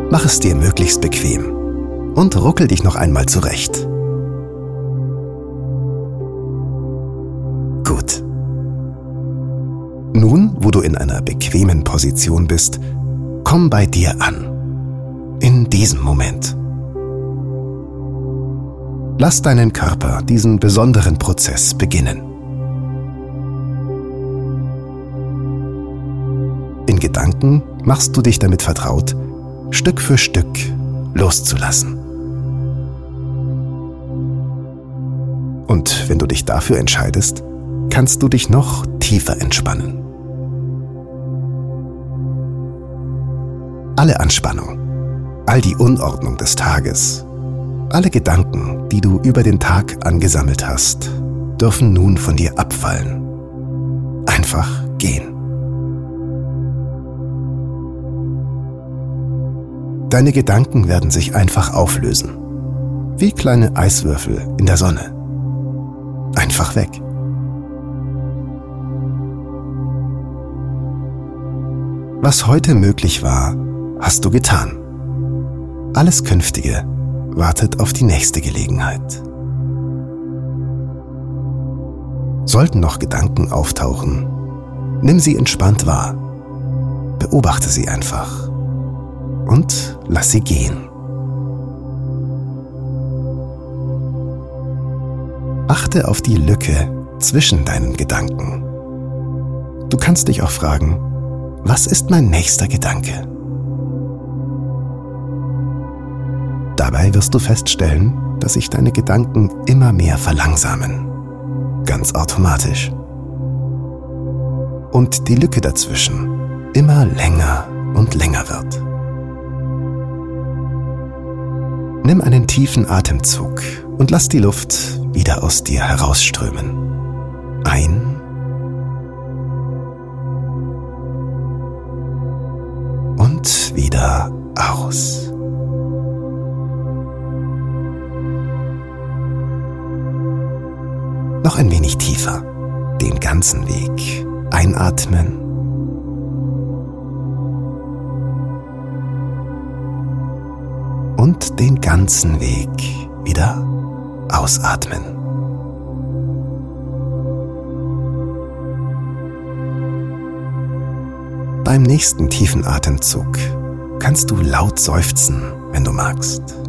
Mach es dir möglichst bequem und ruckel dich noch einmal zurecht. Gut. Nun, wo du in einer bequemen Position bist, komm bei dir an. In diesem Moment. Lass deinen Körper diesen besonderen Prozess beginnen. In Gedanken machst du dich damit vertraut, Stück für Stück loszulassen. Und wenn du dich dafür entscheidest, kannst du dich noch tiefer entspannen. Alle Anspannung, all die Unordnung des Tages, alle Gedanken, die du über den Tag angesammelt hast, dürfen nun von dir abfallen. Einfach gehen. Deine Gedanken werden sich einfach auflösen, wie kleine Eiswürfel in der Sonne. Einfach weg. Was heute möglich war, hast du getan. Alles Künftige wartet auf die nächste Gelegenheit. Sollten noch Gedanken auftauchen, nimm sie entspannt wahr. Beobachte sie einfach und lass sie gehen. Achte auf die Lücke zwischen deinen Gedanken. Du kannst dich auch fragen, was ist mein nächster Gedanke? Dabei wirst du feststellen, dass sich deine Gedanken immer mehr verlangsamen. Ganz automatisch. Und die Lücke dazwischen immer länger und länger wird. Nimm einen tiefen Atemzug und lass die Luft wieder aus dir herausströmen. Ein und wieder aus. Noch ein wenig tiefer, den ganzen Weg einatmen und den ganzen Weg wieder ausatmen. Beim nächsten tiefen Atemzug kannst du laut seufzen, wenn du magst.